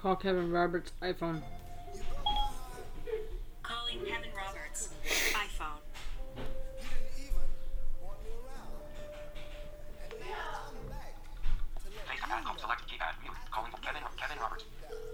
Call Kevin Roberts' iPhone. Calling Kevin Roberts' iPhone. FaceTime home select keypad mute. Calling Kevin Roberts.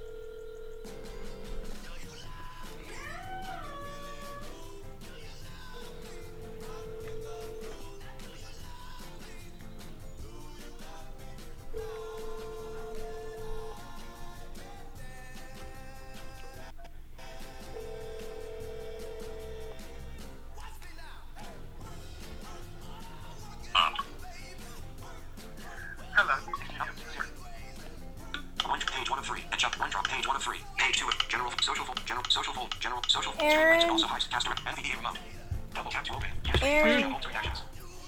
Hello. Page 1 of 3. Adjust one drop. Page 1 of 3. Page 2 of general social Aaron. Also hides customer NVDA remote. Double tap to open. Use Aaron. home to reactions.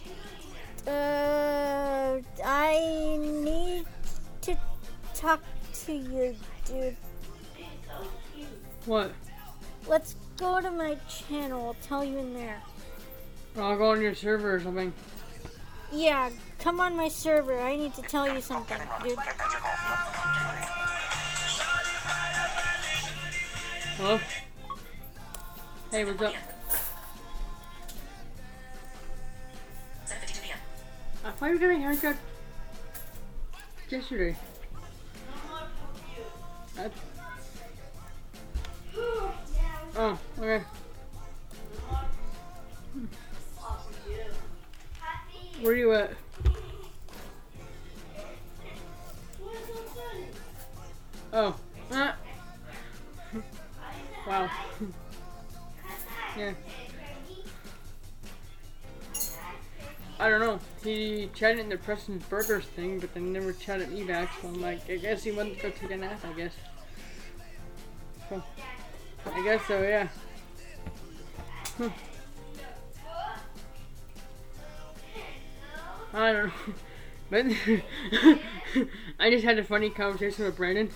I need to talk to you, dude. What? Let's go to my channel. I'll tell you in there. I'll go on your server or something. Yeah, come on my server. I need to tell you something, dude. Hello? Hey, what's up? 7:52 p.m. I thought you were getting a haircut yesterday. Oh, okay. Where are you at? Oh. Wow. Yeah. I don't know. He chatted in the Preston Burgers thing, but then never chatted me back, so I'm like, I guess he went to go take a nap, I guess. So, I guess so, yeah. I don't know. But I just had a funny conversation with Brandon.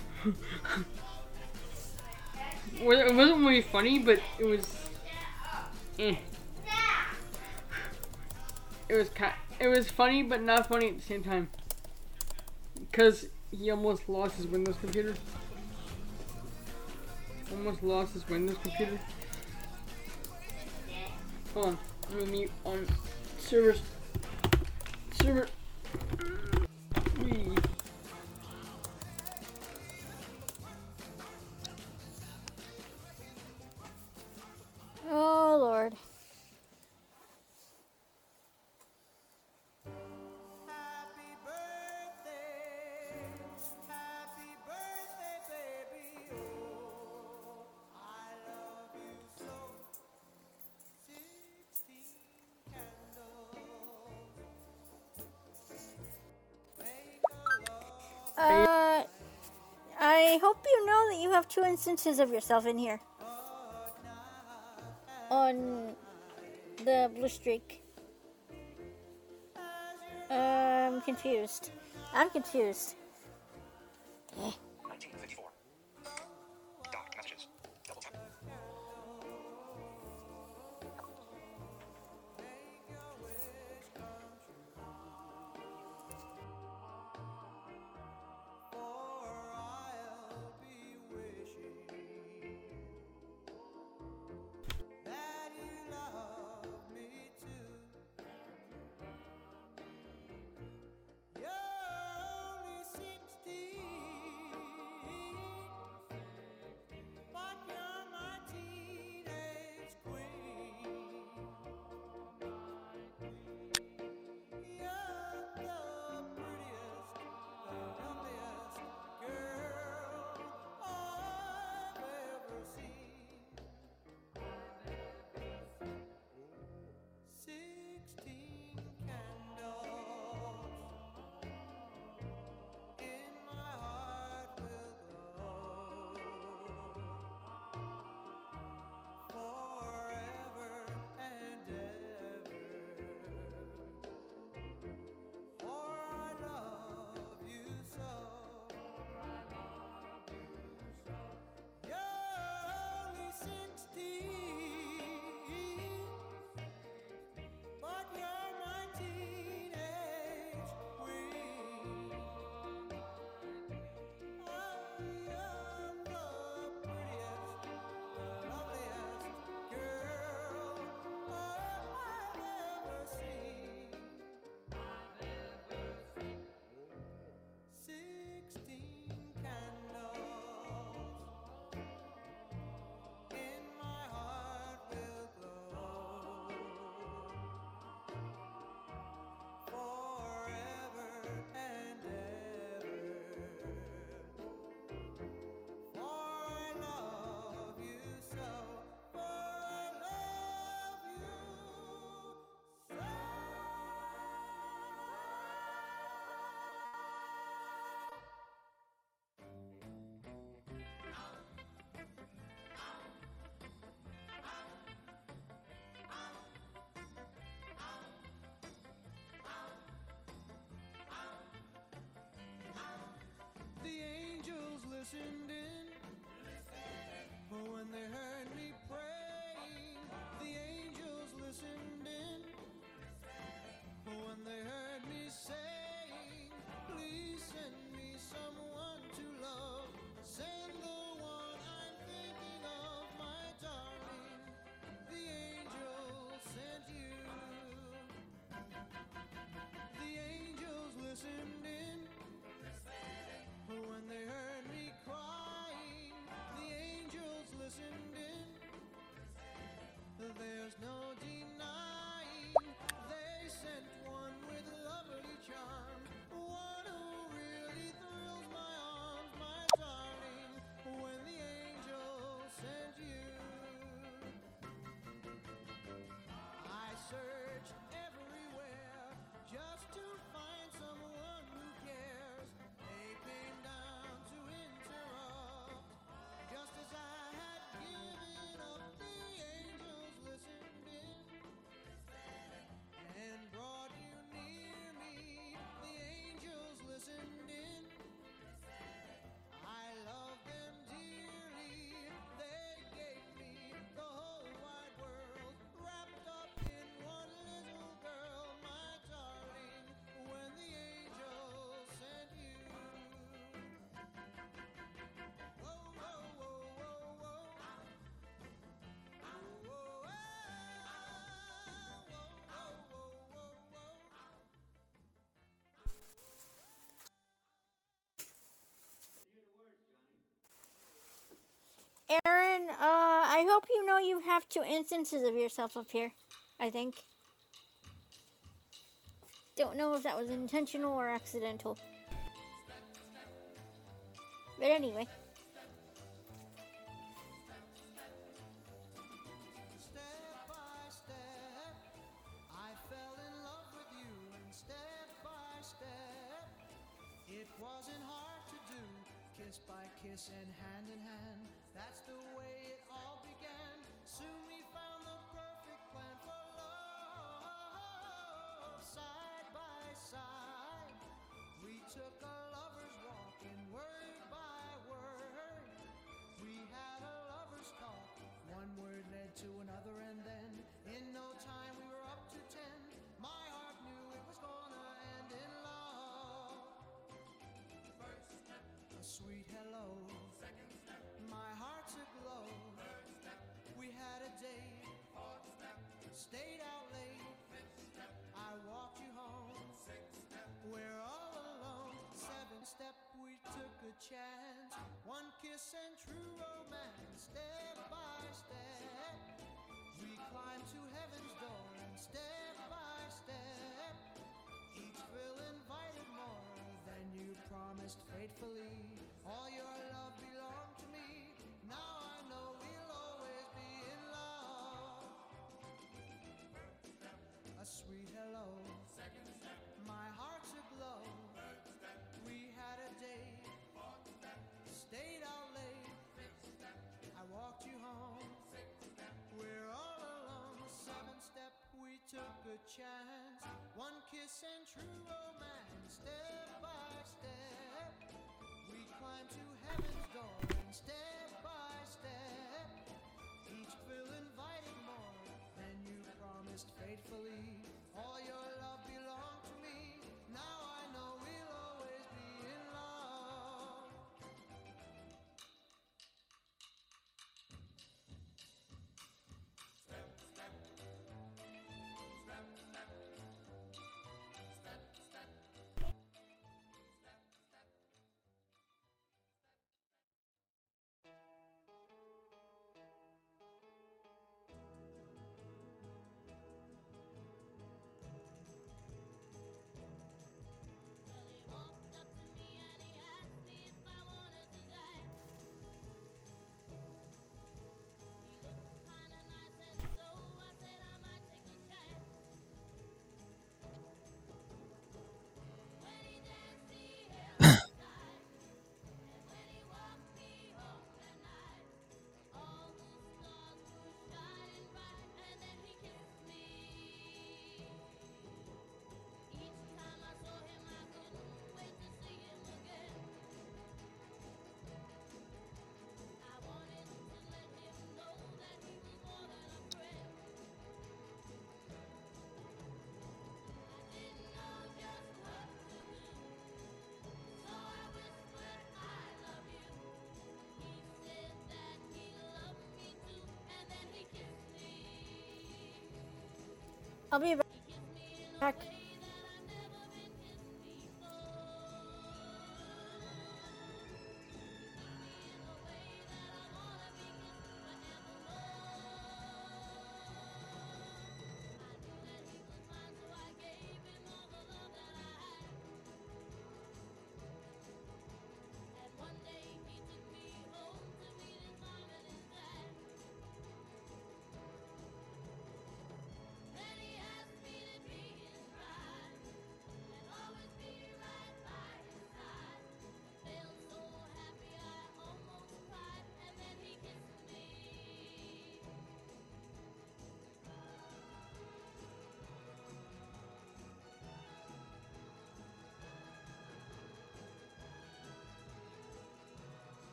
Well, it wasn't really funny, but it was. It was funny, but not funny at the same time. Because he almost lost his Windows computer. Hold on, I'm gonna mute on server. Oh, Lord. I hope you know that you have 2 instances of yourself in here. On the blue streak. I'm confused. 1954. Doc messages. Double tap. Kevin, I hope you know you have 2 instances of yourself up here. I think. Don't know if that was intentional or accidental. But anyway. Step by step, I fell in love with you, and step by step, it wasn't hard to do. Kiss by kiss and hand in hand, that's the way it all began. Soon we found the perfect plan for love. Side by side, we took a lover's walk, and word by word, we had a lover's talk. One word led to another, and then in no time we were up to 10. My heart knew it was gonna end in love. First step, a sweet hello. Second step, my heart's aglow. Third step, we had a date. Fourth step, stayed out late. Fifth step, I walked you home. Sixth step, we're all alone. Seventh step, we took a chance. One kiss and true romance. Step by step, we climbed to heaven's door, and step by step, each will invited more than you promised faithfully. All your love belonged to me. Now I know we'll always be in love. A sweet hello. Second step, my heart's aglow. Third step, we had a date. Fourth step, stayed out late. Fifth step, I walked you home. Sixth step, we're all alone. Seventh step, we took a chance. One kiss and true romance. Step by step, we climbed to heaven's door, and step by step, each will invited more than you promised faithfully. All your love belonged to me. Now I know we'll always be in love. Step, step, step, step, step, step. I'll be back.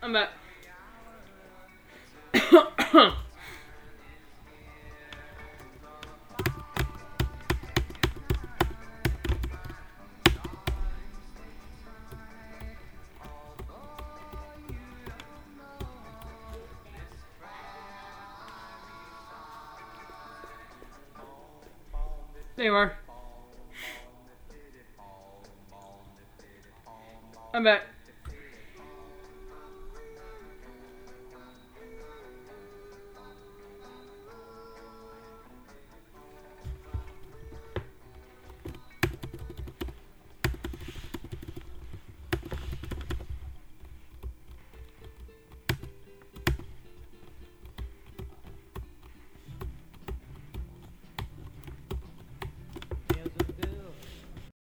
I'm back. There you are. I'm back.